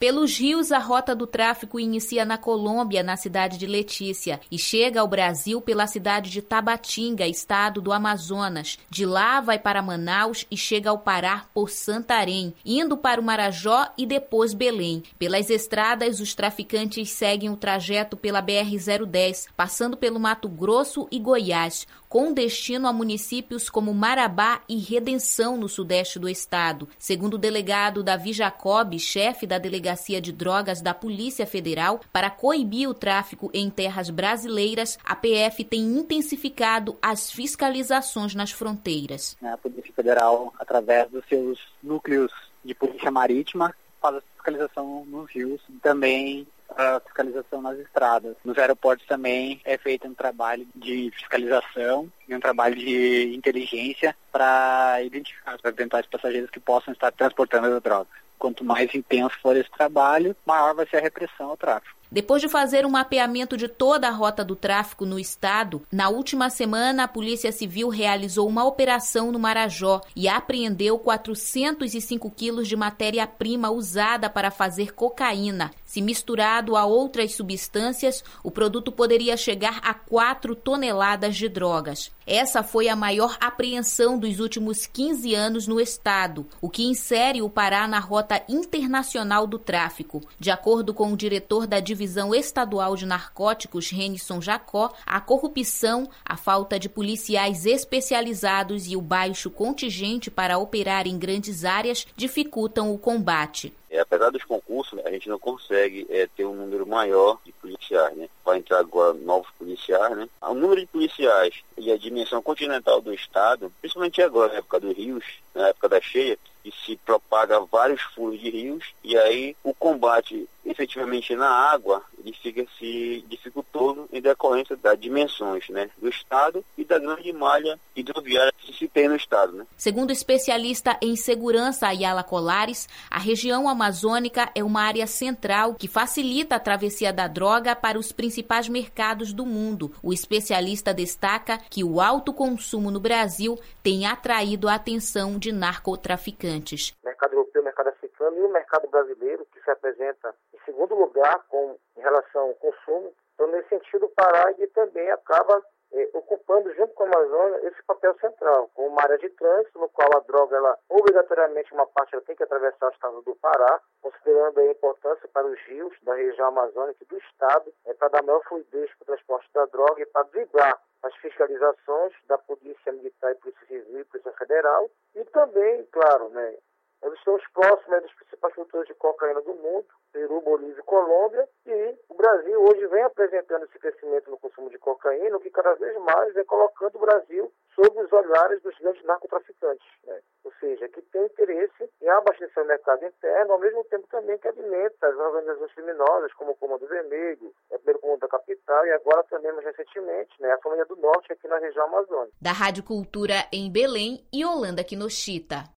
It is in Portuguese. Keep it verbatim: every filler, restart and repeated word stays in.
Pelos rios, a rota do tráfico inicia na Colômbia, na cidade de Letícia, e chega ao Brasil pela cidade de Tabatinga, estado do Amazonas. De lá vai para Manaus e chega ao Pará por Santarém, indo para o Marajó e depois Belém. Pelas estradas, os traficantes seguem o trajeto pela B R zero dez, passando pelo Mato Grosso e Goiás, com destino a municípios como Marabá e Redenção, no sudeste do estado. Segundo o delegado Davi Jacob, chefe da Delegacia de Drogas da Polícia Federal, para coibir o tráfico em terras brasileiras, a P F tem intensificado as fiscalizações nas fronteiras. A Polícia Federal, através dos seus núcleos de polícia marítima, faz a fiscalização nos rios e também a fiscalização nas estradas. Nos aeroportos também é feito um trabalho de fiscalização e um trabalho de inteligência para identificar os eventuais passageiros que possam estar transportando a droga. Quanto mais intenso for esse trabalho, maior vai ser a repressão ao tráfico. Depois de fazer um mapeamento de toda a rota do tráfico no estado, na última semana a Polícia Civil realizou uma operação no Marajó e apreendeu quatrocentos e cinco quilos de matéria-prima usada para fazer cocaína. Se misturado a outras substâncias, o produto poderia chegar a quatro toneladas de drogas. Essa foi a maior apreensão dos últimos quinze anos no estado, o que insere o Pará na rota internacional do tráfico. De acordo com o diretor da Divisão Estadual de Narcóticos, Renison Jacó, a corrupção, a falta de policiais especializados e o baixo contingente para operar em grandes áreas dificultam o combate. É, apesar dos concursos, a gente não consegue é, ter um número maior de policiais, né? Vai entrar agora novos policiais, né? O número de policiais e a dimensão continental do estado, principalmente agora, na época dos rios, na época da cheia, e se propaga vários furos de rios, e aí o combate efetivamente na água, ele fica se dificultoso em decorrência das dimensões, né, do estado e da grande malha hidroviária que se tem no estado, né. Segundo o especialista em segurança Ayala Colares, a região amazônica é uma área central que facilita a travessia da droga para os principais mercados do mundo. O especialista destaca que o alto consumo no Brasil tem atraído a atenção de narcotraficantes. O mercado europeu, o mercado africano e o mercado brasileiro, que se apresenta em segundo lugar com, em relação ao consumo. Então, nesse sentido, o Pará também acaba eh, ocupando, junto com a Amazônia, esse papel central, com uma área de trânsito, no qual a droga, ela, obrigatoriamente, uma parte ela tem que atravessar o estado do Pará, considerando a importância para os rios da região amazônica e do estado, eh, para dar maior fluidez para o transporte da droga e para driblar as fiscalizações da Polícia Militar e Polícia Civil e Polícia Federal, e também, claro, né, nós estamos próximos dos principais produtores de cocaína do mundo, Peru, Bolívia e Colômbia, e o Brasil hoje vem apresentando esse crescimento no consumo de cocaína, o que cada vez mais vem colocando o Brasil sob os olhares dos grandes narcotraficantes, né? Ou seja, que tem interesse em abastecer o mercado interno, ao mesmo tempo também que alimenta as organizações criminosas, como o Comando Vermelho, o primeiro Comando da Capital e agora também, mais recentemente, né, a Família do Norte aqui na região amazônica. Da Rádio Cultura em Belém, Yolanda Kinoshita.